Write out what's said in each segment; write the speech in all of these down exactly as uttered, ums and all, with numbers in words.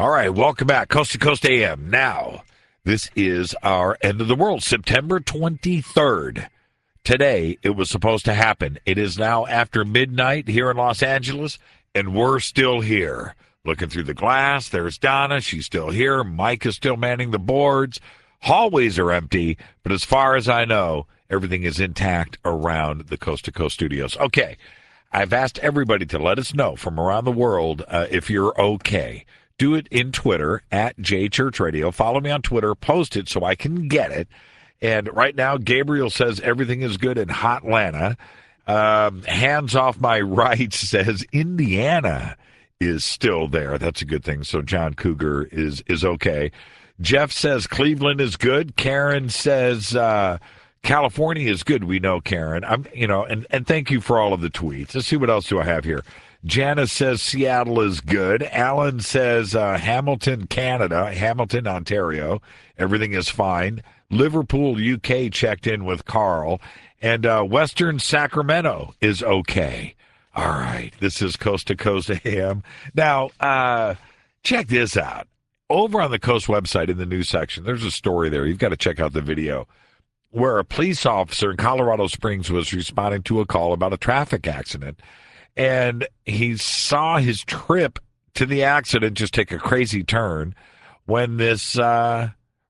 All right, welcome back. Coast to Coast A M. Now, this is our end of the world, September twenty-third. Today, it was supposed to happen. It is now after midnight here in Los Angeles, and we're still here. Looking through the glass, there's Donna. She's still here. Mike is still manning the boards. Hallways are empty, but as far as I know, everything is intact around the Coast to Coast studios. Okay, I've asked everybody to let us know from around the world uh, if you're okay. Do it in Twitter, at J Church Radio. Follow me on Twitter. Post it so I can get it. And right now, Gabriel says everything is good in Hotlanta. Um, hands off my right says Indiana is still there. That's a good thing. So John Cougar is is okay. Jeff says Cleveland is good. Karen says uh, California is good. We know, Karen. I'm, you know, and, and thank you for all of the tweets. Let's see what else do I have here. Janice says Seattle is good. Alan says uh, Hamilton, Canada, Hamilton, Ontario. Everything is fine. Liverpool, U K checked in with Carl. And uh, Western Sacramento is okay. All right. This is Coast to Coast A M. Now, uh, check this out. Over on the Coast website in the news section, there's a story there. You've got to check out the video where a police officer in Colorado Springs was responding to a call about a traffic accident. And he saw his trip to the accident just take a crazy turn when this uh,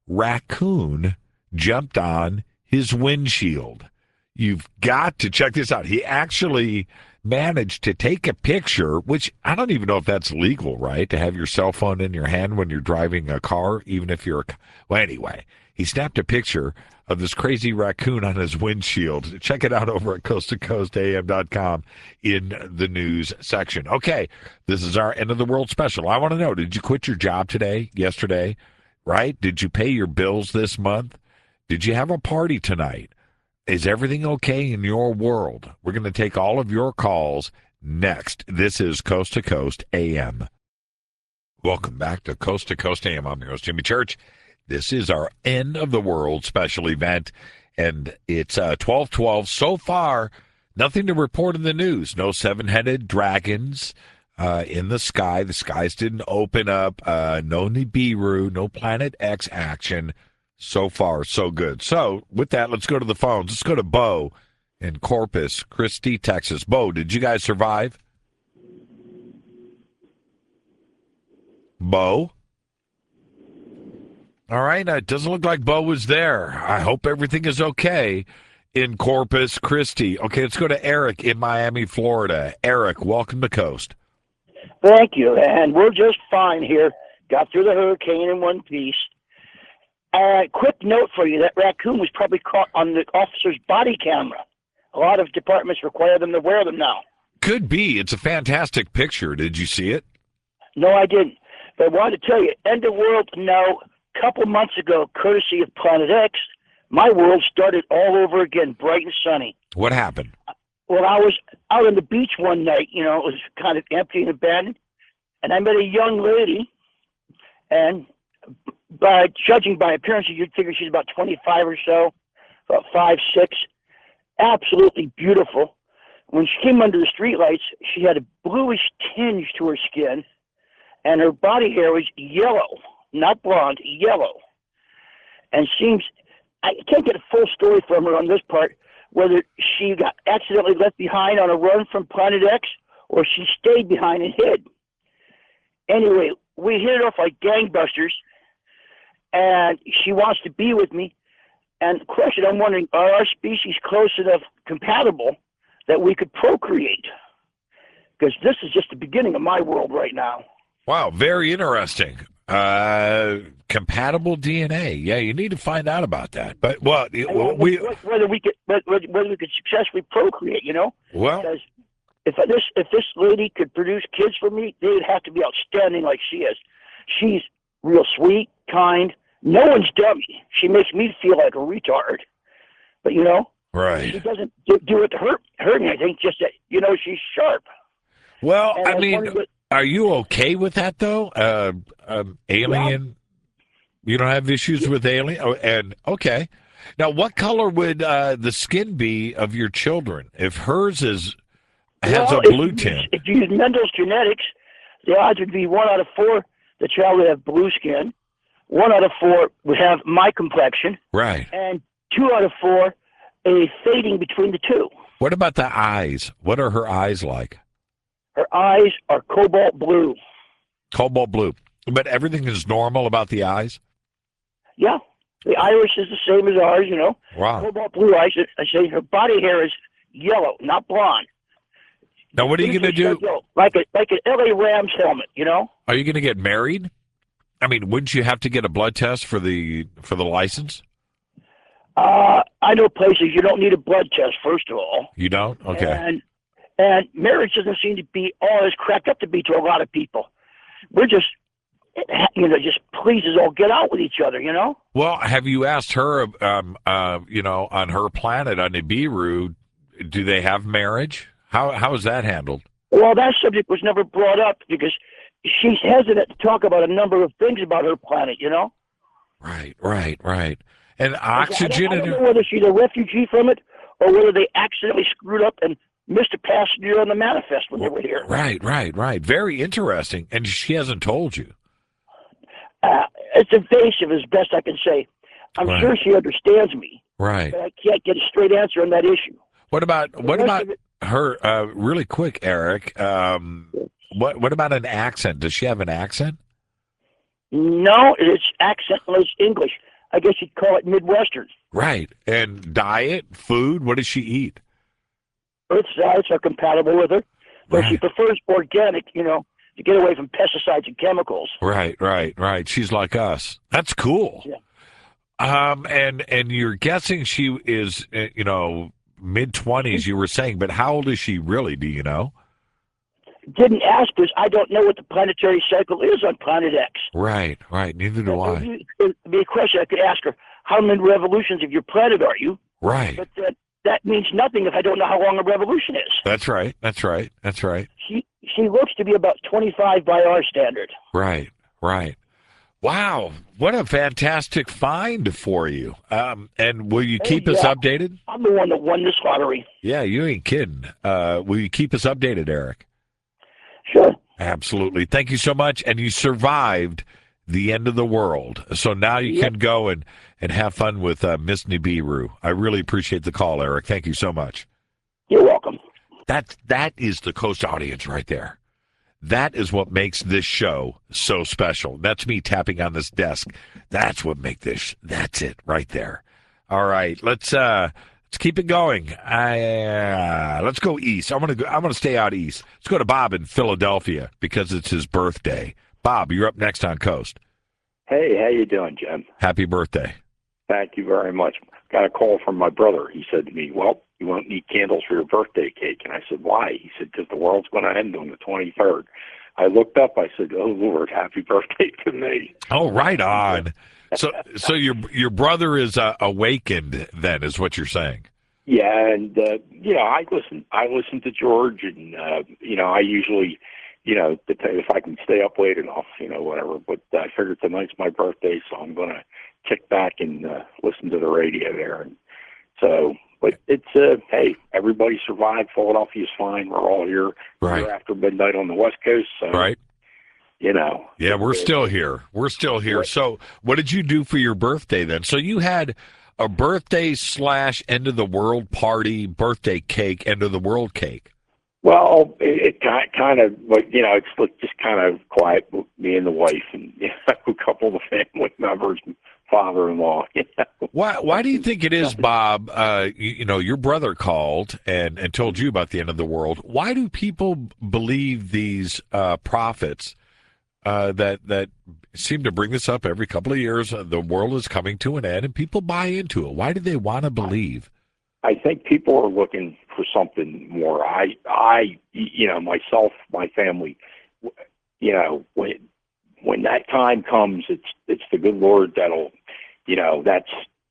raccoon jumped on his windshield. You've got to check this out. He actually managed to take a picture, which I don't even know if that's legal, right? To have your cell phone in your hand when you're driving a car, even if you're a... Well, anyway, he snapped a picture of this crazy raccoon on his windshield. Check it out over at coast to coast A M dot com in the news section. Okay, this is our end of the world special. I want to know, did you quit your job today, yesterday, right? Did you pay your bills this month? Did you have a party tonight? Is everything okay in your world? We're going to take all of your calls next. This is Coast to Coast A M. Welcome back to Coast to Coast A M. I'm your host, Jimmy Church. This is our end of the world special event, and it's uh, twelve twelve. So far, nothing to report in the news. No seven-headed dragons uh, in the sky. The skies didn't open up. Uh, no Nibiru, no Planet X action. So far, so good. So, with that, let's go to the phones. Let's go to Bo in Corpus Christi, Texas. Bo, did you guys survive? Bo? All right, it doesn't look like Bo was there. I hope everything is okay in Corpus Christi. Okay, let's go to Eric in Miami, Florida. Eric, welcome to Coast. Thank you, and we're just fine here. Got through the hurricane in one piece. Uh, quick note for you, that raccoon was probably caught on the officer's body camera. A lot of departments require them to wear them now. Could be. It's a fantastic picture. Did you see it? No, I didn't. But I wanted to tell you, end of world, no. A couple months ago, courtesy of Planet X, my world started all over again, bright and sunny. What happened? Well, I was out on the beach one night, you know, it was kind of empty and abandoned, and I met a young lady, and by judging by appearances, you'd figure she's about twenty-five or so, about five, six, absolutely beautiful. When she came under the streetlights, she had a bluish tinge to her skin, and her body hair was yellow, not blonde, yellow. And seems, I can't get a full story from her on this part, whether she got accidentally left behind on a run from Planet X, or she stayed behind and hid. Anyway, we hit it off like gangbusters, and she wants to be with me. And question, I'm wondering, are our species close enough compatible that we could procreate? Because this is just the beginning of my world right now. Wow, very interesting. Uh, compatible D N A. Yeah, you need to find out about that. But well, Well, we whether we could whether, whether we could successfully procreate, you know. Well, because if this if this lady could produce kids for me, they would have to be outstanding like she is. She's real sweet, kind. No one's dummy. She makes me feel like a retard. But you know, right? She doesn't do, do it to hurt hurt me. I think just that you know she's sharp. Well, And I mean, what, are you okay with that though? Uh, um, alien. Yeah. You don't have issues with alien? Oh, and okay. Now, what color would uh, the skin be of your children? If hers is has well, a blue if, tint. If you use Mendel's genetics, the odds would be one out of four the child would have blue skin. One out of four would have my complexion. Right. And two out of four, a fading between the two. What about the eyes? What are her eyes like? Her eyes are cobalt blue. Cobalt blue. But everything is normal about the eyes? Yeah. The iris is the same as ours, you know. Wow. Cobalt blue eyes. I say her body hair is yellow, not blonde. Now, what are you going to do? Yellow, like a like an L A Rams helmet, you know? Are you going to get married? I mean, wouldn't you have to get a blood test for the for the license? Uh, I know places you don't need a blood test, first of all. You don't? Okay. And and marriage doesn't seem to be all as cracked up to be to a lot of people. We're just, you know, just pleases all get out with each other, you know? Well, have you asked her, um, uh, you know, on her planet, on Nibiru, do they have marriage? How How is that handled? Well, that subject was never brought up because she's hesitant to talk about a number of things about her planet, you know? Right, right, right. And oxygen I don't, I in don't her... know whether she's a refugee from it or whether they accidentally screwed up and missed a passenger on the manifest when they were here. Right, right, right. Very interesting. And she hasn't told you. Uh, it's evasive as best I can say. I'm Right. sure she understands me, Right. but I can't get a straight answer on that issue. What about The what rest about of it- her? Uh, really quick, Eric. Um, what what about an accent? Does she have an accent? No, it's accentless English. I guess you'd call it Midwestern. Right. And diet, food. What does she eat? Earth diets are compatible with her, but she Right. prefers organic, you know, to get away from pesticides and chemicals. Right, right, right. She's like us. That's cool. Yeah. Um, and and you're guessing she is, uh, you know, mid twenties. You were saying, but how old is she really? Do you know? Didn't ask because I don't know what the planetary cycle is on Planet X. Right, right. Neither do I. It'd be- it'd be a question I could ask her. How many revolutions of your planet are you? Right. But that, that means nothing if I don't know how long a revolution is. That's right. That's right. That's right. She she looks to be about twenty-five by our standard. Right, right. Wow, what a fantastic find for you. Um, and will you Oh, keep us yeah. updated? I'm the one that won this lottery. Yeah, you ain't kidding. Uh, will you keep us updated, Eric? Sure. Absolutely. Thank you so much. And you survived the end of the world. So now you Yep. can go and, and have fun with uh, Miss Nibiru. I really appreciate the call, Eric. Thank you so much. You're welcome. That That is the Coast audience right there. That is what makes this show so special. That's me tapping on this desk. That's what make this. That's it right there. All right, let's uh, let's keep it going. I, uh, let's go east. I'm gonna go, I'm gonna stay out east. Let's go to Bob in Philadelphia because it's his birthday. Bob, you're up next on Coast. Hey, how you doing, Jim? Happy birthday. Thank you very much. Got a call from my brother. He said to me, well, you won't need candles for your birthday cake. And I said, why? He said, because the world's going to end on the twenty-third. I looked up. I said, oh, Lord, happy birthday to me. Oh, right on. So, so your your brother is uh, awakened. Then is what you're saying. Yeah, and, uh, you know, I listen, I listen to George, and, uh, you know, I usually, you know, if I can stay up late enough, you know, whatever. But I figured tonight's my birthday, so I'm going to kick back and uh, listen to the radio there. And so, but it's, uh, hey, everybody survived. Philadelphia's fine. We're all here, Right. here after midnight on the West Coast. So, Right. you know. Yeah, we're still here. We're still here. So, what did you do for your birthday then? So, you had a birthday slash end of the world party, birthday cake, end of the world cake. Well, it, it kind of, like, you know, it's like just kind of quiet, me and the wife, and you know, a couple of the family members, father-in-law. You know? Why? Why do you think it is, Bob? Uh, you, you know, your brother called and, and told you about the end of the world. Why do people believe these uh, prophets uh, that that seem to bring this up every couple of years? Uh, the world is coming to an end, and people buy into it. Why do they want to believe? I think people are looking for something more. I, I, you know, myself, my family, you know, when when that time comes, it's it's the good Lord that'll, you know, that's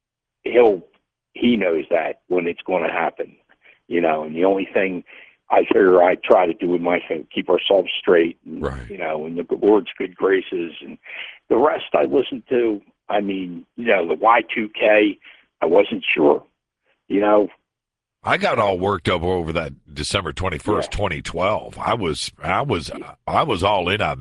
he'll he knows that when it's going to happen, you know. And the only thing I figure I try to do with my family, keep ourselves straight, and, Right. you know, in the Lord's good graces, and the rest I listen to. I mean, you know, the Y two K, I wasn't sure. You know, I got all worked up over that December twenty-first, Yeah. twenty twelve. I was, I was, I was all in on that.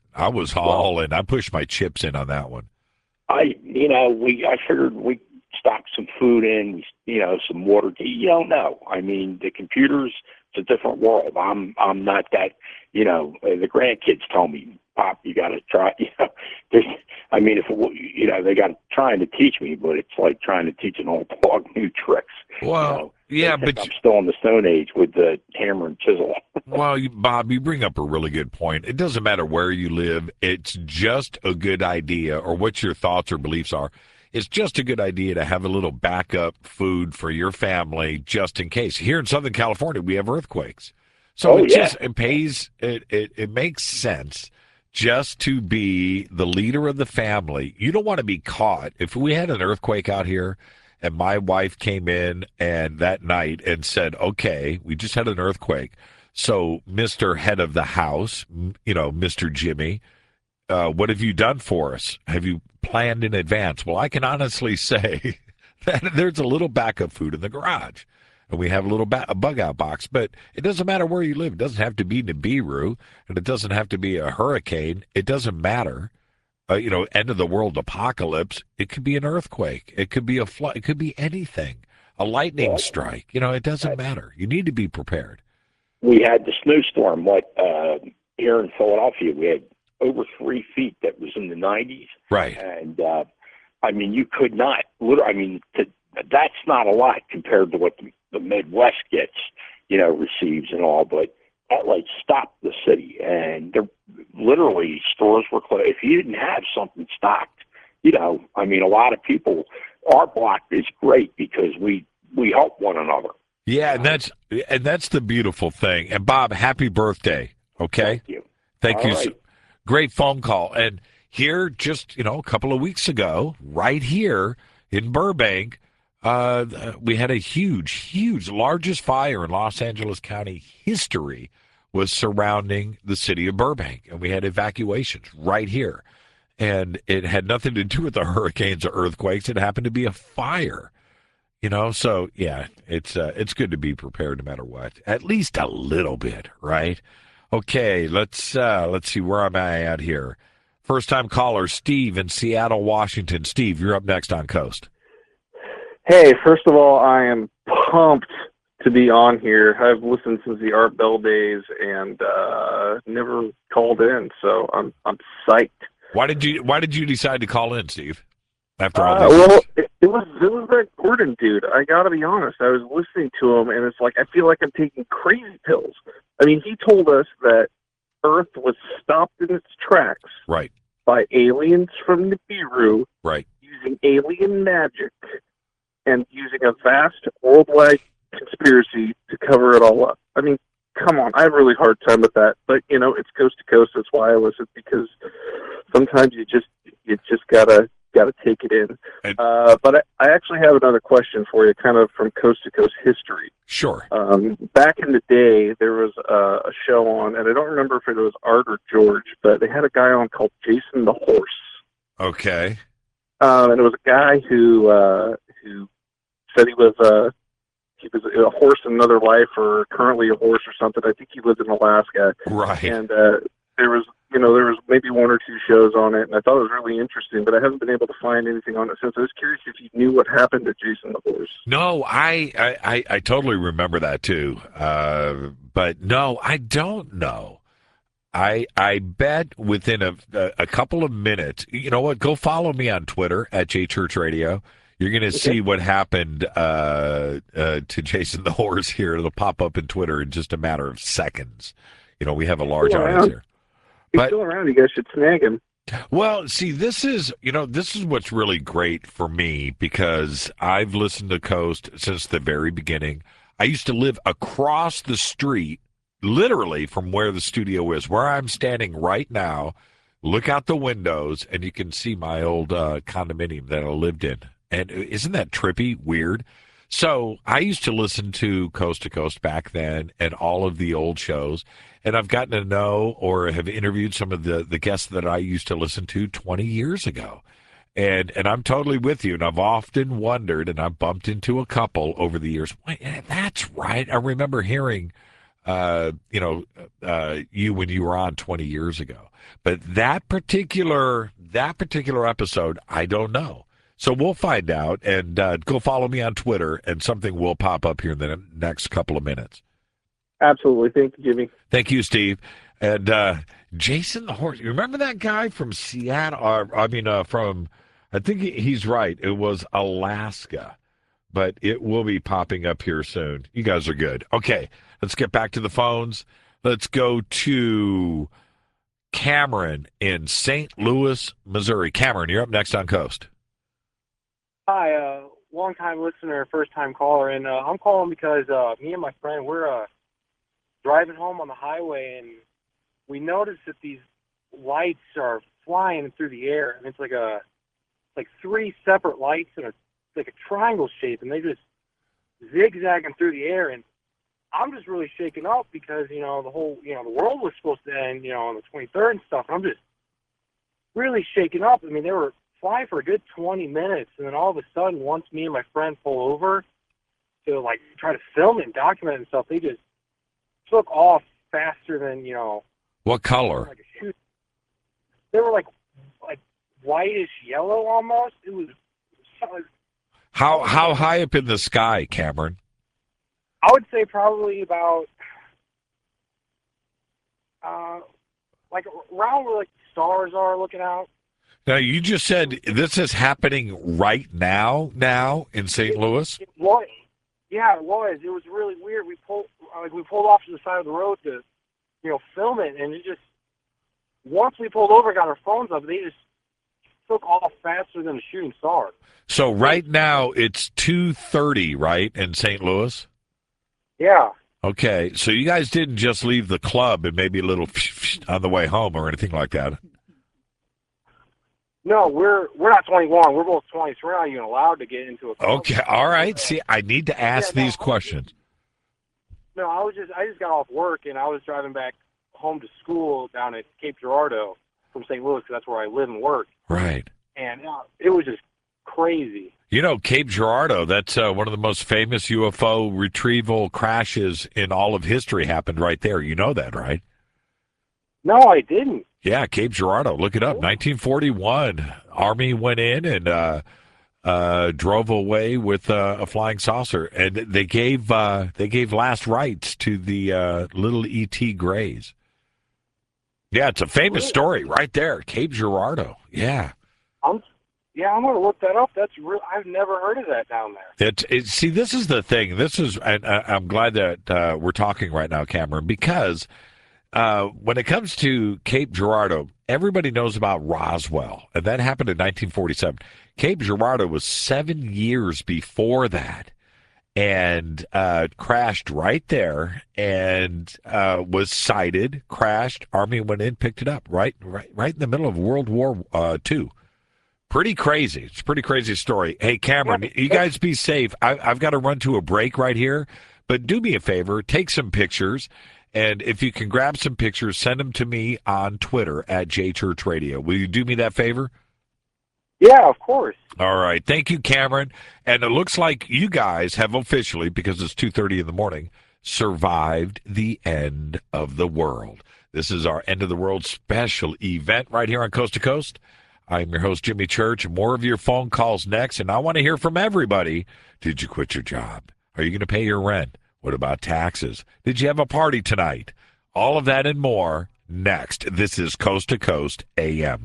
I was all in. I pushed my chips in on that one. I, you know, we, I figured we stocked some food in, you know, some water. You don't know. I mean, the computers, it's a different world. I'm, I'm not that, you know, the grandkids tell me, Pop, you got to try, you know, there's, I mean, if, you know, they got trying to teach me, but it's like trying to teach an old dog new tricks. Well, you know? yeah, but but I'm still in the Stone Age with the hammer and chisel. well, you, Bob, you bring up a really good point. It doesn't matter where you live. It's just a good idea, or what your thoughts or beliefs are. It's just a good idea to have a little backup food for your family just in case. Here in Southern California, we have earthquakes. So Oh, it yeah. just it pays it, it it makes sense just to be the leader of the family. You don't want to be caught. If we had an earthquake out here and my wife came in and that night and said, okay, we just had an earthquake. So Mister Head of the House, you know, Mister Jimmy, uh, what have you done for us? Have you planned in advance? Well, I can honestly say that there's a little backup food in the garage. And we have a little ba- a bug out box, but it doesn't matter where you live. It doesn't have to be Nibiru, and it doesn't have to be a hurricane. It doesn't matter. Uh, you know, end of the world apocalypse. It could be an earthquake. It could be a flood. It could be anything. A lightning strike. You know, it doesn't matter. You need to be prepared. We had the snowstorm, what, uh, here in Philadelphia, we had over three feet that was in the nineties. Right. And, uh, I mean, you could not, literally, I mean, to, that's not a lot compared to what the, the Midwest gets, you know, receives and all, but that like stopped the city, and there literally stores were closed. If you didn't have something stocked, you know, I mean, a lot of people, our block is great because we, we help one another. Yeah, and that's and that's the beautiful thing. And Bob, happy birthday. Okay. Thank you. Thank All you. right. So, great phone call. And here, just, you know, a couple of weeks ago, right here in Burbank, uh, we had a huge, huge, largest fire in Los Angeles County history was surrounding the city of Burbank. And we had evacuations right here. And it had nothing to do with the hurricanes or earthquakes. It happened to be a fire. You know, so yeah, it's uh, it's good to be prepared no matter what. At least a little bit, right? Okay, let's uh, let's see, where am I at here? First time caller, Steve in Seattle, Washington. Steve, you're up next on Coast. Hey, first of all, I am pumped to be on here. I've listened since the Art Bell days and uh, never called in, so I'm I'm psyched. Why did you Why did you decide to call in, Steve? After all Uh, this, well, it, it was it was that Gordon dude. I got to be honest. I was listening to him, and it's like I feel like I'm taking crazy pills. I mean, he told us that Earth was stopped in its tracks right, by aliens from Nibiru right. using alien magic and using a vast worldwide conspiracy to cover it all up. I mean, come on. I have a really hard time with that, but you know, it's coast to coast. That's why I listen, because sometimes you just you just gotta. Got to take it in. Uh, but I, I actually have another question for you, kind of from coast to coast history. Sure. Um, back in the day, there was a, a show on, and I don't remember if it was Art or George, but they had a guy on called Jason the Horse. Okay. Um, and it was a guy who uh, who said he was uh, he was a horse in another life, or currently a horse or something. I think he lived in Alaska. Right. And uh, there was. You know, there was maybe one or two shows on it, and I thought it was really interesting, but I haven't been able to find anything on it since. I was curious if you knew what happened to Jason the Horse. No, I I, I, I totally remember that too. Uh, but no, I don't know. I I bet within a, a a couple of minutes, you know what? Go follow me on Twitter at J Church Radio. You're going to see Okay. what happened uh, uh, to Jason the Horse here. It'll pop up in Twitter in just a matter of seconds. You know, we have a large Still audience around. here. He's But- still around. You guys should snag him. Well, see, this is, you know, this is what's really great for me, because I've listened to Coast since the very beginning. I used to live across the street, literally from where the studio is, where I'm standing right now. Look out the windows, and you can see my old uh, condominium that I lived in. And isn't that trippy, weird? So I used to listen to Coast to Coast back then and all of the old shows. And I've gotten to know or have interviewed some of the, the guests that I used to listen to twenty years ago. And and I'm totally with you. And I've often wondered, and I've bumped into a couple over the years. Wait, that's right. I remember hearing uh, you know, uh, you when you were on twenty years ago. But that particular that particular episode, I don't know. So we'll find out, and uh, go follow me on Twitter, and something will pop up here in the next couple of minutes. Absolutely. Thank you, Jimmy. Thank you, Steve. And uh, Jason the Horse, you remember that guy from Seattle? Or, I mean, uh, from, I think he- he's right. It was Alaska, but it will be popping up here soon. You guys are good. Okay, let's get back to the phones. Let's go to Cameron in Saint Louis, Missouri. Cameron, you're up next on Coast. Hi, uh, long-time listener, first-time caller, and uh, I'm calling because uh, me and my friend, we're uh, driving home on the highway, and we noticed that these lights are flying through the air, and it's like a like three separate lights in a like a triangle shape, and they just zigzagging through the air, and I'm just really shaken up because, you know, the whole, you know, the world was supposed to end, you know, on the twenty-third and stuff, and I'm just really shaken up. I mean, they were fly for a good twenty minutes, and then all of a sudden, once me and my friend pull over to like try to film it and document it and stuff, they just took off faster than, you know, What color? like a shoot. They were like like whitish yellow almost. It was, How how high up in the sky, Cameron? I would say probably about uh like around where like the stars are looking out. Now, you just said this is happening right now, now in Saint Louis? It was, yeah, it was. It was really weird. We pulled, like, we pulled off to the side of the road to, you know, film it, and it just, once we pulled over, got our phones up, they just took off faster than a shooting star. So right now it's two thirty, right, in Saint Louis? Yeah. Okay, so you guys didn't just leave the club and maybe a little on the way home or anything like that? No, we're we're not twenty-one. We're both twenty, so we're not even allowed to get into a club. Okay, all right. See, I need to ask Yeah, no, these questions. No, I was just I just got off work, and I was driving back home to school down at Cape Girardeau from Saint Louis, because that's where I live and work. Right. And uh, it was just crazy. You know, Cape Girardeau, that's uh, one of the most famous U F O retrieval crashes in all of history happened right there. You know that, right? No, I didn't. Yeah, Cape Girardeau. Look it up. nineteen forty-one. Army went in and uh, uh, drove away with uh, a flying saucer, and they gave uh, they gave last rites to the uh, little E T Greys. Yeah, it's a famous story right there, Cape Girardeau. Yeah. I'm yeah, I'm gonna look that up. That's real. I've never heard of that down there. It, it, see, this is the thing. This is, and I, I'm glad that uh, we're talking right now, Cameron, because uh, when it comes to Cape Girardeau, everybody knows about Roswell, and that happened in nineteen forty-seven. Cape Girardeau was seven years before that, and uh, crashed right there, and uh, was sighted, crashed. Army went in, picked it up, right, right, right in the middle of World War uh, Two. Pretty crazy. It's a pretty crazy story. Hey, Cameron, you guys be safe. I, I've got to run to a break right here, but do me a favor, take some pictures, and if you can grab some pictures, send them to me on Twitter at J Church Radio. Will you do me that favor? Yeah, of course. All right. Thank you, Cameron. And it looks like you guys have officially, because it's two thirty in the morning, survived the end of the world. This is our End of the World special event right here on Coast to Coast. I'm your host, Jimmy Church. More of your phone calls next, and I want to hear from everybody. Did you quit your job? Are you going to pay your rent? What about taxes? Did you have a party tonight? All of that and more next. This is Coast to Coast A M.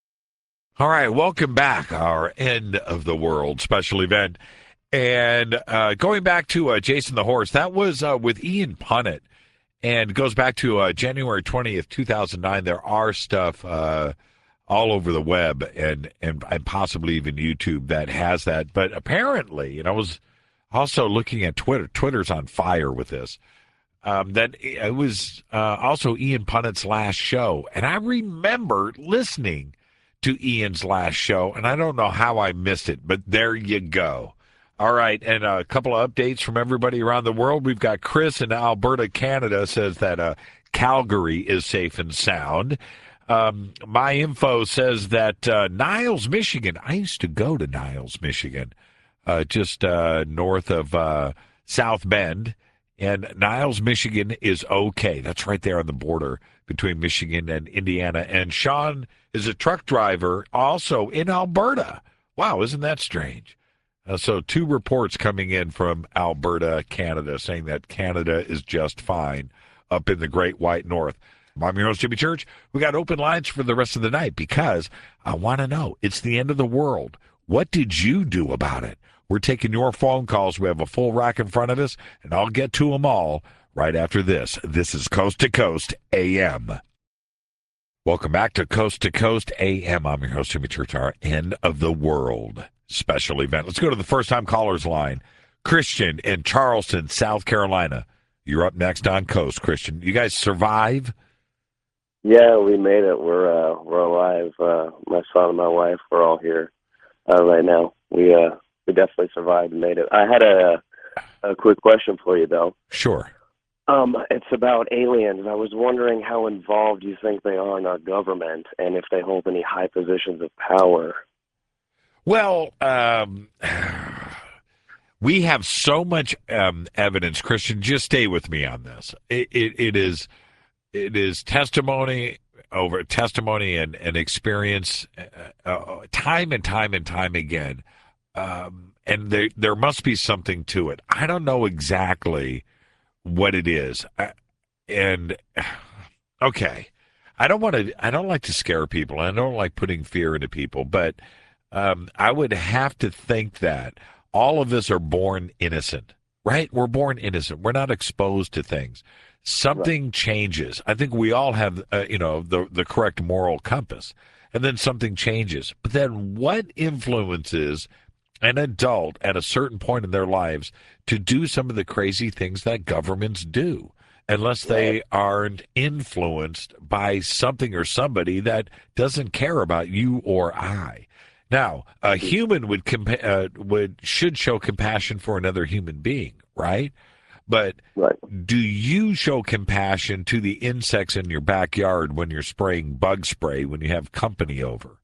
All right, welcome back. Our End of the World special event. And uh, going back to uh, Jason the Horse, that was uh, with Ian Punnett, and goes back to uh, January twentieth, two thousand nine. There are stuff uh, all over the web and, and and possibly even YouTube that has that. But apparently, and I was also looking at Twitter. Twitter's on fire with this. Um, that it was uh, also Ian Punnett's last show. And I remember listening to Ian's last show, and I don't know how I missed it, but there you go. All right, and a couple of updates from everybody around the world. We've got Chris in Alberta, Canada, says that uh, Calgary is safe and sound. Um, my info says that uh, Niles, Michigan. I used to go to Niles, Michigan, uh, just uh, north of uh, South Bend, And Niles, Michigan is okay. That's right there on the border between Michigan and Indiana. And Sean is a truck driver also in Alberta. Wow, isn't that strange? Uh, so two reports coming in from Alberta, Canada, saying that Canada is just fine up in the Great White North. I'm your host, Jimmy Church. We got open lines for the rest of the night because I want to know. It's the end of the world. What did you do about it? We're taking your phone calls. We have a full rack in front of us, and I'll get to them all right after this. This is Coast to Coast A M. Welcome back to Coast to Coast A M. I'm your host, Jimmy Church, our end of the world special event. Let's go to the first-time callers line. Christian in Charleston, South Carolina. You're up next on Coast, Christian. You guys survive? Yeah, we made it. We're uh, we're alive. Uh, my son and my wife, we're all here uh, right now. We uh, we definitely survived and made it. I had a a quick question for you, though. Sure. Um, it's about aliens. I was wondering how involved you think they are in our government, and if they hold any high positions of power. Well, um, we have so much um, evidence, Christian. Just stay with me on this. It, it, it is. It is testimony over testimony and, and experience, uh, uh, time and time and time again. Um, and there there must be something to it. I don't know exactly what it is. I, and, okay, I don't want to, I don't like to scare people. I don't like putting fear into people, but um, I would have to think that all of us are born innocent, right? We're born innocent. We're not exposed to things. Something right. changes. I think we all have, uh, you know, the the correct moral compass, and then something changes. But then, what influences an adult at a certain point in their lives to do some of the crazy things that governments do, unless they right. aren't influenced by something or somebody that doesn't care about you or I? Now, a human would compa- uh, would should show compassion for another human being, right? But right. do you show compassion to the insects in your backyard when you're spraying bug spray when you have company over?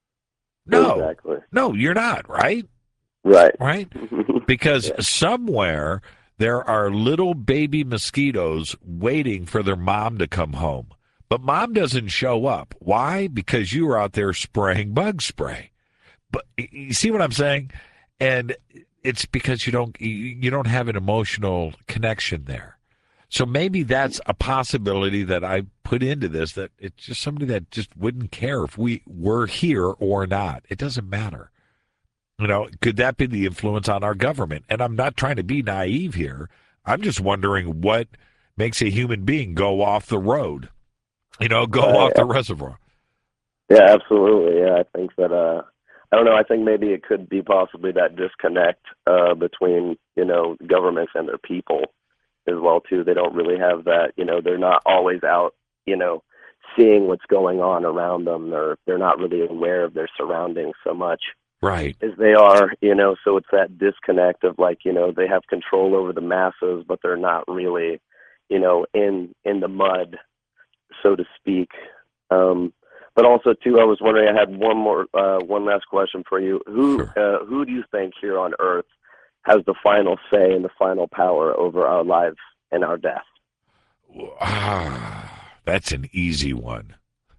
No. Exactly. No, you're not, right? Right. Right? Because yeah. somewhere there are little baby mosquitoes waiting for their mom to come home. But mom doesn't show up. Why? Because you were out there spraying bug spray. But you see what I'm saying? And it's because you don't you don't have an emotional connection there. So maybe that's a possibility that I put into this, that it's just somebody that just wouldn't care if we were here or not. It doesn't matter. You know, could that be the influence on our government? And I'm not trying to be naive here. I'm just wondering what makes a human being go off the road, you know, go uh, off yeah. the reservoir. Yeah, absolutely. Yeah, I think that uh I don't know. I think maybe it could be possibly that disconnect uh, between, you know, governments and their people as well, too. They don't really have that, you know, they're not always out, you know, seeing what's going on around them. They're, they're not really aware of their surroundings so much right. as they are, you know, so it's that disconnect of like, you know, they have control over the masses, but they're not really, you know, in, in the mud, so to speak. Um But also, too, I was wondering, I had one more, uh, one last question for you. Who, sure. uh, who do you think here on Earth has the final say and the final power over our lives and our death? Ah, that's an easy one.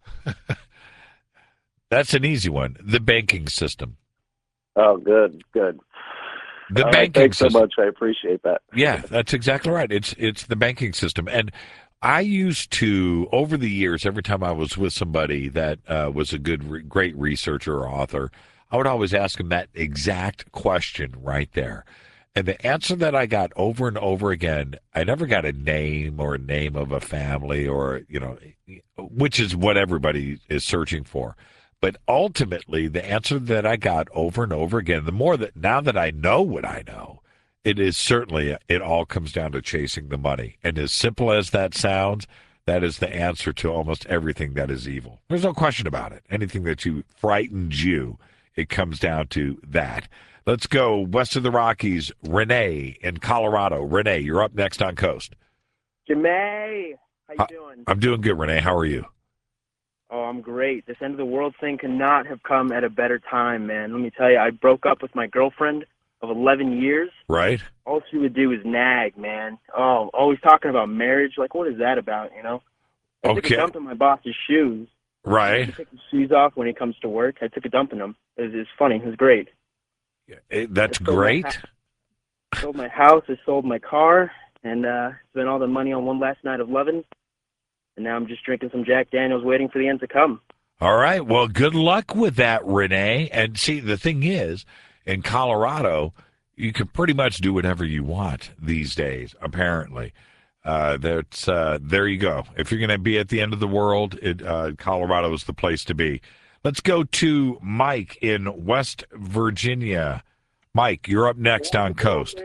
That's an easy one. The banking system. Oh, good, good. The All banking right, thanks system. so much. I appreciate that. Yeah, that's exactly right. It's it's the banking system. And I used to, over the years, every time I was with somebody that uh, was a good, re- great researcher or author, I would always ask them that exact question right there. And the answer that I got over and over again, I never got a name or a name of a family or, you know, which is what everybody is searching for. But ultimately, the answer that I got over and over again, the more that now that I know what I know, it is certainly, it all comes down to chasing the money. And as simple as that sounds, that is the answer to almost everything that is evil. There's no question about it. Anything that you frightens you, it comes down to that. Let's go west of the Rockies. Renee in Colorado. Renee, you're up next on Coast. Jimmy, how you uh, doing? I'm doing good, Renee. How are you? Oh, I'm great. This end of the world thing could not have come at a better time, man. Let me tell you, I broke up with my girlfriend of eleven years. Right. All she would do is nag, man. Oh, always talking about marriage. Like, what is that about, you know? I took Okay. a dump in my boss's shoes. I Right. had to take his shoes off when he comes to work. I took a dump in them. It was, it was funny. It was great. Eh, That's I sold my great. house. I sold my house. I sold my car. And uh, spent all the money on one last night of loving. And now I'm just drinking some Jack Daniels waiting for the end to come. All right. Well, good luck with that, Renee. And see, the thing is, in Colorado, you can pretty much do whatever you want these days, apparently. Uh, that's, uh, there you go. If you're going to be at the end of the world, it, uh, Colorado is the place to be. Let's go to Mike in West Virginia. Mike, you're up next on Coast.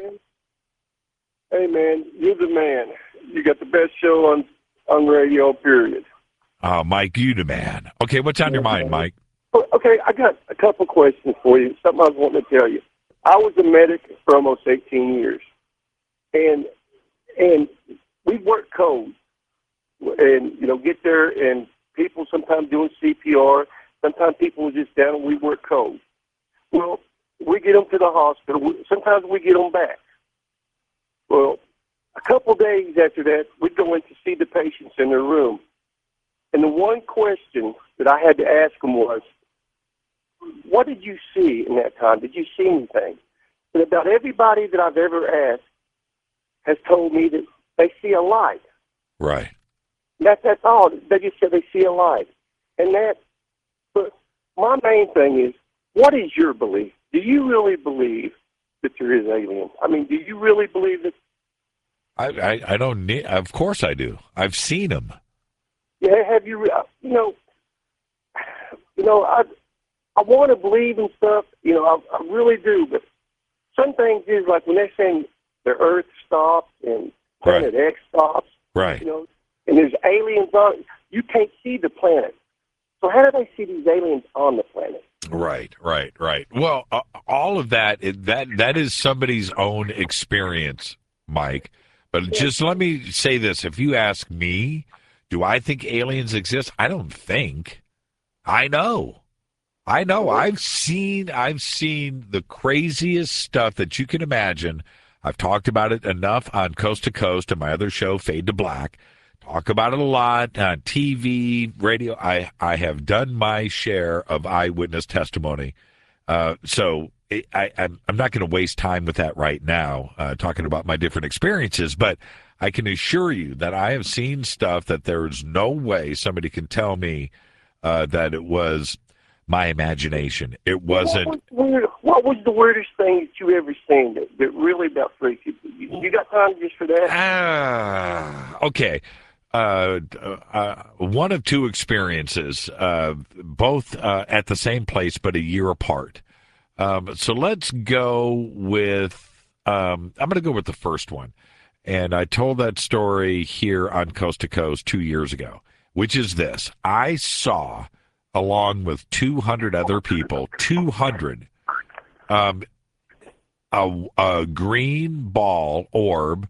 Hey, man, you're the man. You got the best show on, on radio, period. Uh, Mike, you the man. Okay, what's on your mind, Mike? Okay, I got a couple questions for you, something I was wanting to tell you. I was a medic for almost eighteen years, and and we worked codes, and, you know, get there, and people sometimes doing C P R, sometimes people were just down, and we work codes. Well, we get them to the hospital. Sometimes we get them back. Well, a couple days after that, we go in to see the patients in their room. And the one question that I had to ask them was, what did you see in that time? Did you see anything? And about everybody that I've ever asked has told me that they see a light. Right. That, that's all. They just said they see a light. And that, but my main thing is, what is your belief? Do you really believe that there is aliens? I mean, do you really believe that? I, I, I don't need, of course I do. I've seen them. Yeah, have you, you know, you know, I, I want to believe in stuff, you know, I, I really do, but some things is like when they're saying the Earth stops and Planet Right. X stops, Right. you know, and there's aliens on, you can't see the planet. So how do they see these aliens on the planet? Right, right, right. Well, uh, all of that that that is somebody's own experience, Mike. But just let me say this: if you ask me, do I think aliens exist? I don't think. I know. I know. I've seen. I've seen the craziest stuff that you can imagine. I've talked about it enough on Coast to Coast and my other show, Fade to Black. Talk about it a lot on T V, radio. I, I have done my share of eyewitness testimony. Uh, so it, I, I'm, I'm not going to waste time with that right now, uh, talking about my different experiences. But I can assure you that I have seen stuff that there's no way somebody can tell me uh, that it was my imagination. It wasn't. What was, weird, what was the weirdest thing that you ever seen that, that really about freaked you? You, you got time just for that? Ah, okay. Uh, uh, one of two experiences, uh, both uh, at the same place but a year apart. Um, so let's go with, um, I'm going to go with the first one. And I told that story here on Coast to Coast two years ago, which is this. I saw, along with two hundred other people, two hundred, um, a, a green ball orb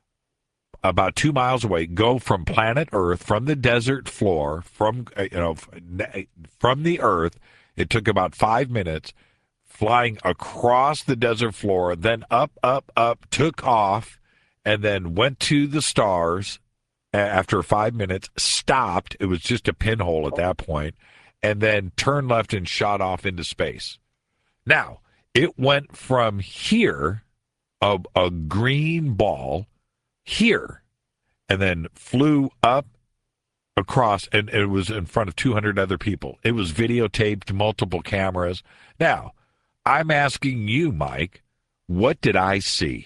about two miles away, go from planet Earth, from the desert floor, from uh, you know, from the Earth. It took about five minutes, flying across the desert floor, then up, up, up, took off, and then went to the stars. After five minutes, stopped. It was just a pinhole at that point, and then turned left and shot off into space. Now, it went from here, a, a green ball, here, and then flew up across, and it was in front of two hundred other people. It was videotaped, multiple cameras. Now, I'm asking you, Mike, what did I see?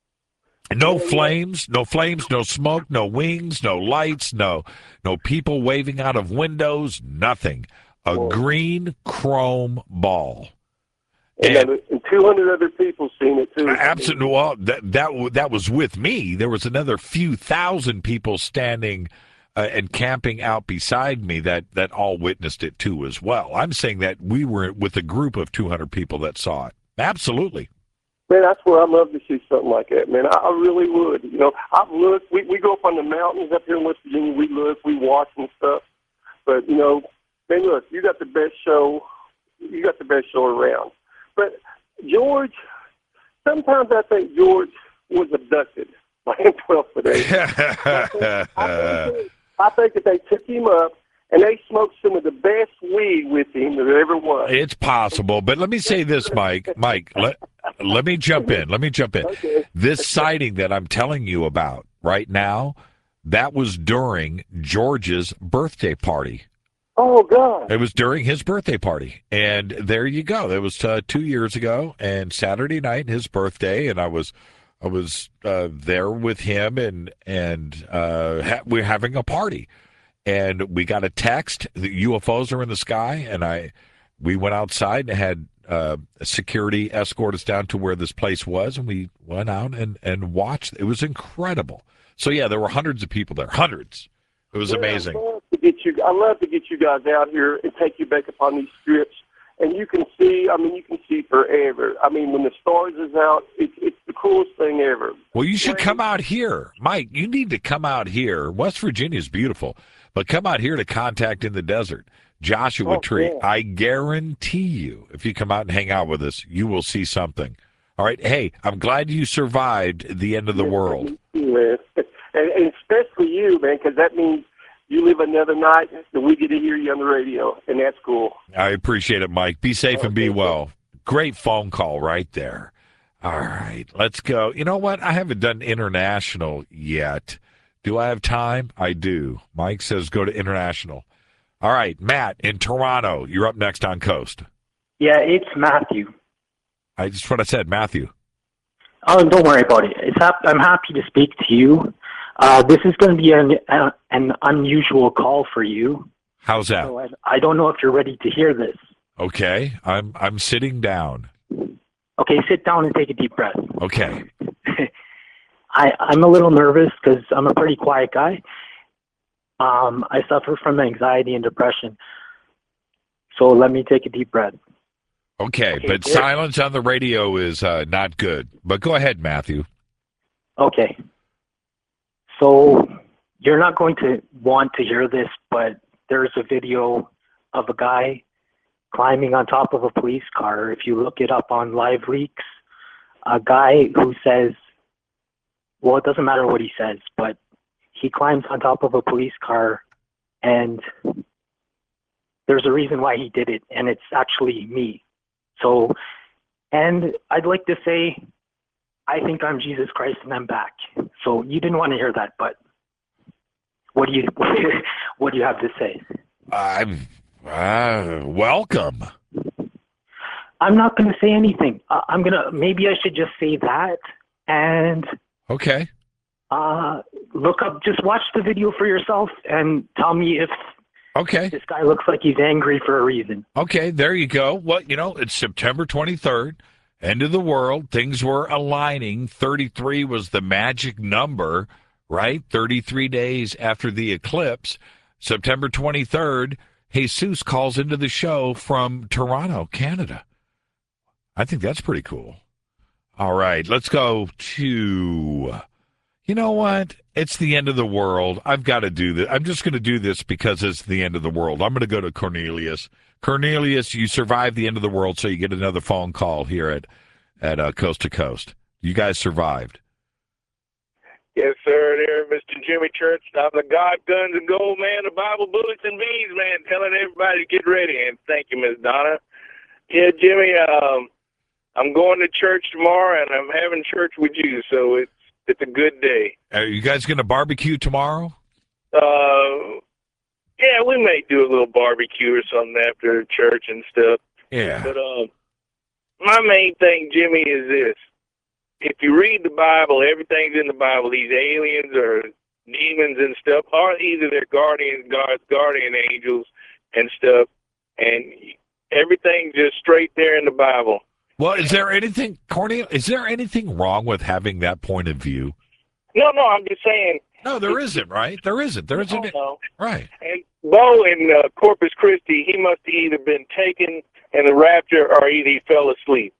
No flames, no flames, no smoke, no wings, no lights, no no people waving out of windows, nothing. A green chrome ball. And, and, and two hundred other people seen it too. Absolutely. Well, that that that was with me. There was another few thousand people standing uh, and camping out beside me that that all witnessed it too as well. I'm saying that we were with a group of two hundred people that saw it. Absolutely. Man, that's where I'd love to see something like that, man. I, I really would. You know, I've looked. We we go up on the mountains up here in West Virginia. We look, we watch and stuff. But you know, man, look, you got the best show. You got the best show around. But George, sometimes I think George was abducted by a twelve-foot angel. I think, I think that they took him up and they smoked some of the best weed with him that there ever was. It's possible, but let me say this, Mike. Mike, let, let me jump in. Let me jump in. Okay. This sighting that I'm telling you about right now, that was during George's birthday party. Oh, God. It was during his birthday party. And there you go. It was uh, two years ago, and Saturday night, his birthday, and I was I was uh, there with him, and, and uh, ha- we we're having a party. And we got a text, the U F Os are in the sky, and I, we went outside and had uh, security escort us down to where this place was, and we went out and, and watched. It was incredible. So, yeah, there were hundreds of people there, hundreds. It was Yeah, amazing. I love to get you. I love to get you guys out here and take you back upon these strips, and you can see. I mean, you can see forever. I mean, when the stars is out, it's it's the coolest thing ever. Well, you should come out here. Mike, you need to come out here. West Virginia is beautiful, but come out here to Contact in the Desert. Joshua Oh, Tree. yeah. I guarantee you, if you come out and hang out with us, you will see something. All right. Hey, I'm glad you survived the end of the world. Man. And, and especially you, man, because that means you live another night that we get to hear you on the radio, and that's cool. I appreciate it, Mike. Be safe and be Okay. well. Great phone call right there. All right, let's go. You know what? I haven't done international yet. Do I have time? I do. Mike says go to international. All right, Matt in Toronto. You're up next on Coast. Yeah, it's Matthew. I just what I said, Matthew. Oh, don't worry about it. It's hap- I'm happy to speak to you. Uh, this is going to be an, uh, an unusual call for you. How's that? So I, I don't know if you're ready to hear this. Okay, I'm I'm sitting down. Okay, sit down and take a deep breath. Okay. I, I'm a little nervous because I'm a pretty quiet guy. Um, I suffer from anxiety and depression. So let me take a deep breath. Okay, Okay, but good. silence on the radio is uh, not good. But go ahead, Matthew. Okay. So you're not going to want to hear this, but there's a video of a guy climbing on top of a police car. If you look it up on Live Leaks, a guy who says, well, it doesn't matter what he says, but he climbs on top of a police car, and there's a reason why he did it, and it's actually me. So, and I'd like to say, I think I'm Jesus Christ and I'm back. So you didn't want to hear that, but what do you what do you have to say? I'm uh, welcome. I'm not going to say anything. Uh, I'm gonna maybe I should just say that and Okay. uh, look up. Just watch the video for yourself and tell me if Okay. this guy looks like he's angry for a reason. Okay, there you go. Well, you know, it's September twenty-third, end of the world. Things were aligning. thirty-three was the magic number, right? thirty-three days after the eclipse. September twenty-third, Jesus calls into the show from Toronto, Canada. I think that's pretty cool. All right, let's go to, you know what? It's the end of the world. I've got to do this. I'm just going to do this because it's the end of the world. I'm going to go to Cornelius. Cornelius, you survived the end of the world, so you get another phone call here at, at uh, Coast to Coast. You guys survived. Yes, sir. There, Mister Jimmy Church. I'm the God, Guns, and Gold man, the Bible, Bullets, and Bees man, telling everybody to get ready. And thank you, Miss Donna. Yeah, Jimmy, um, I'm going to church tomorrow, and I'm having church with you, so it's it's a good day. Are you guys going to barbecue tomorrow? Uh, yeah, we may do a little barbecue or something after church and stuff. Yeah. But um, my main thing, Jimmy, is this. If you read the Bible, everything's in the Bible. These aliens or demons and stuff are either their guardians, God's guardian angels and stuff, and everything's just straight there in the Bible. Well, is there anything, Cornelius, is there anything wrong with having that point of view? No, no, I'm just saying. No, there isn't, right? There isn't. There isn't. No, no. Right. And Bo in uh, Corpus Christi, he must have either been taken in the rapture or either he fell asleep.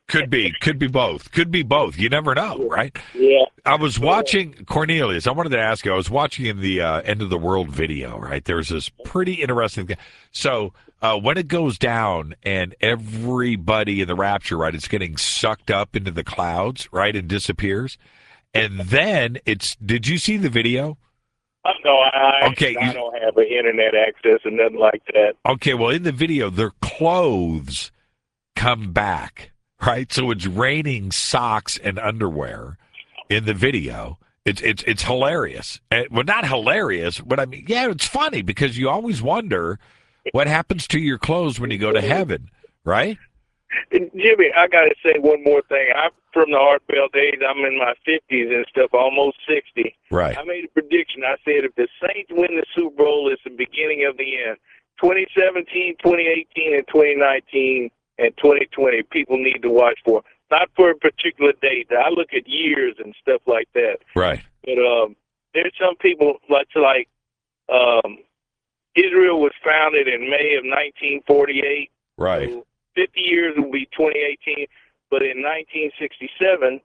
Could be, could be both. Could be both. You never know, right? Yeah. I was watching Cornelius. I wanted to ask you. I was watching in the uh, end of the world video. Right, there's this pretty interesting thing. So uh, when it goes down and everybody in the rapture, right, it's getting sucked up into the clouds, right, and disappears, and then it's. Did you see the video? No, I, okay, I don't have an internet access and nothing like that. Okay, well, in the video, their clothes come back. Right, so it's raining socks and underwear in the video. It's it's it's hilarious. And, well, not hilarious, but I mean, yeah, it's funny because you always wonder what happens to your clothes when you go to heaven, right? And Jimmy, I got to say one more thing. I'm from the Art Bell days. I'm in my fifties and stuff, almost sixty. Right. I made a prediction. I said if the Saints win the Super Bowl, it's the beginning of the end. twenty seventeen, twenty eighteen, and twenty nineteen. And twenty twenty, people need to watch for. Not for a particular date. I look at years and stuff like that. Right. But um, there's some people, like, like um, Israel was founded in May of nineteen forty-eight. Right. So fifty years will be twenty eighteen. But in nineteen sixty-seven,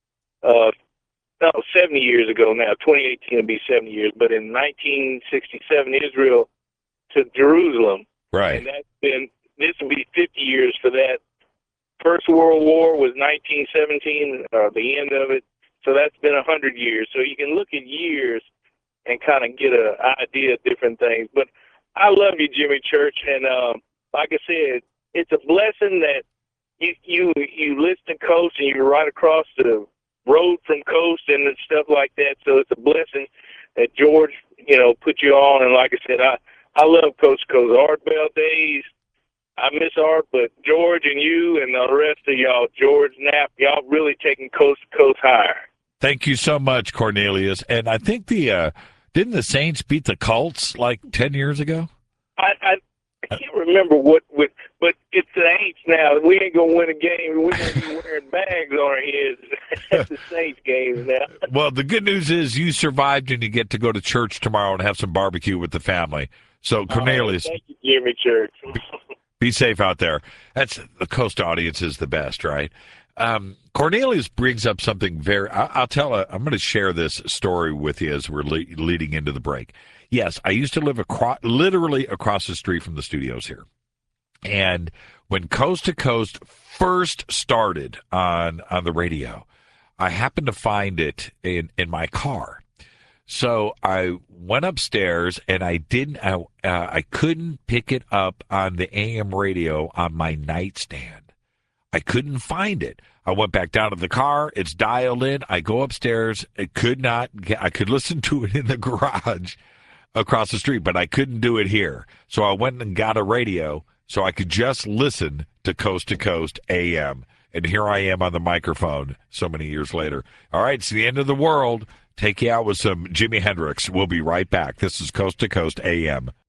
uh, no, seventy years ago now, twenty eighteen will be seventy years. But in nineteen sixty-seven, Israel took Jerusalem. Right. And that's been... This will be fifty years for that. First World War was nineteen seventeen, uh, the end of it. So that's been one hundred years. So you can look at years and kind of get an idea of different things. But I love you, Jimmy Church. And uh, like I said, it's a blessing that you, you, you listen to Coast and you're right across the road from Coast and stuff like that. So it's a blessing that George, you know, put you on. And like I said, I, I love Coast to Coast. Art Bell days. I miss Art, but George and you and the rest of y'all, George Knapp, y'all really taking Coast to Coast higher. Thank you so much, Cornelius. And I think the uh, didn't the Saints beat the Colts like ten years ago? I I, I can't remember what, what, but it's the Saints now. We ain't gonna win a game. We're gonna be wearing bags on our heads at the Saints games now. Well, the good news is you survived and you get to go to church tomorrow and have some barbecue with the family. So, Cornelius, oh, thank you, Jimmy Church. Be safe out there. That's the Coast audience is the best, right? Um, Cornelius brings up something very. I, I'll tell. A, I'm going to share this story with you as we're le- leading into the break. Yes, I used to live across, literally across the street from the studios here, and when Coast to Coast first started on on the radio, I happened to find it in in my car. So I went upstairs and I didn't, I, uh, I couldn't pick it up on the A M radio on my nightstand. I couldn't find it. I went back down to the car. It's dialed in. I go upstairs. I could not get, I could listen to it in the garage across the street, but I couldn't do it here. So I went and got a radio so I could just listen to Coast to Coast A M. And here I am on the microphone so many years later. All right, it's the end of the world. Take you out with some Jimi Hendrix. We'll be right back. This is Coast to Coast A M.